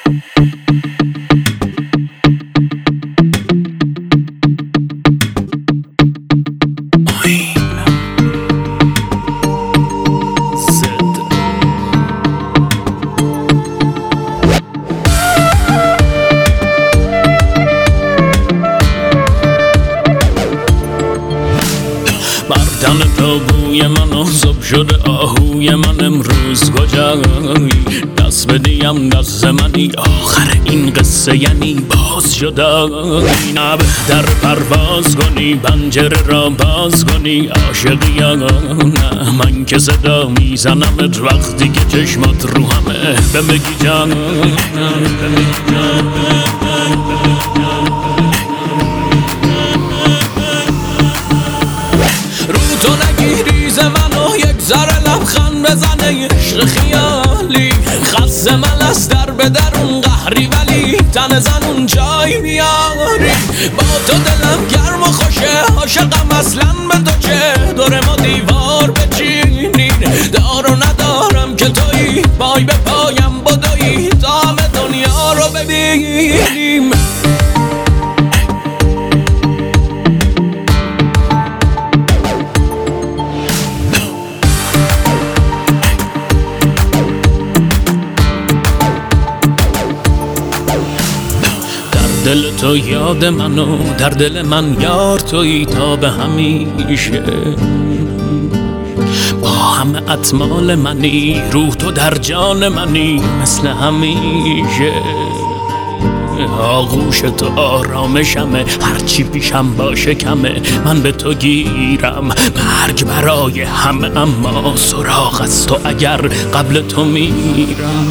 مردن تابوی من آزاب شده آهوی من امروز کجایی دست بدیم دست منی آخر این قصه یعنی باز شدایی نه بهتر پرواز کنی پنجره را باز کنی عاشقی یا نه من که صدا میزنمت وقتی که چشمات رو همه بمگی جان تو نگیری ز منو یک ذره لبخند بزنه عشق خیالی خس ملس در به درون قهری ولی تن زنون جای میاری با تو دلم گرم و خوشه عاشقم اصلا به تو چه دور ما دیوار بچینین دار و ندارم که تویی پای به پایم بدویی تا همه دنیا رو ببینیم دل تو یاد منو در دل من یار تویی تا به همیشه با همه اطمال منی روح تو در جان منی مثل همیشه آغوش تو آرامشمه هرچی پیشم باشه کمه من به تو گیرم مرگ برای همه اما سراغ از تو اگر قبل تو میرم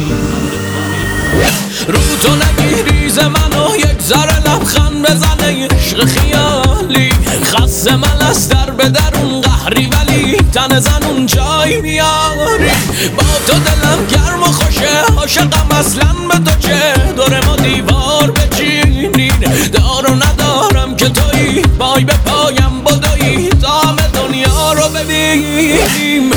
رو تو نگیری ز منو یک ذره لبخند بزنه عشق خیالی خس ملس در به درون قهری ولی تن زنون جای میاری با تو دلم گرم و خوشه عاشقم اصلا به تو چه دور ما دیوار بچینین دار و ندارم که تویی پای به پایم بدویی تا همه دنیا رو ببینیم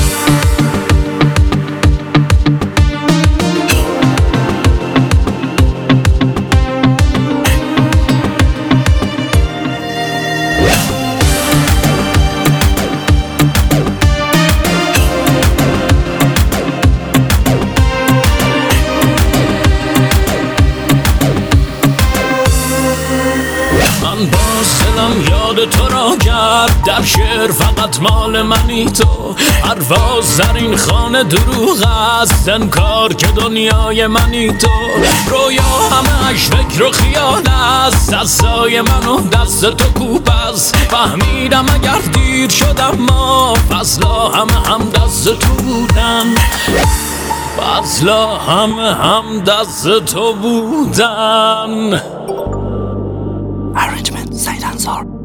باز دلم یاد تو را کرد در شعر فقط مال منی تو پرواز در این خانه دروغ است انکار که دنیای منی تو رویا همه اش فکر و خیال است دستای من و دست تو کوب است فهمیدم اگر دیر شدم ما فضلا همه هم دست تو بودن فضلا همه هم دست تو بودن Arrangement, Said Ansar.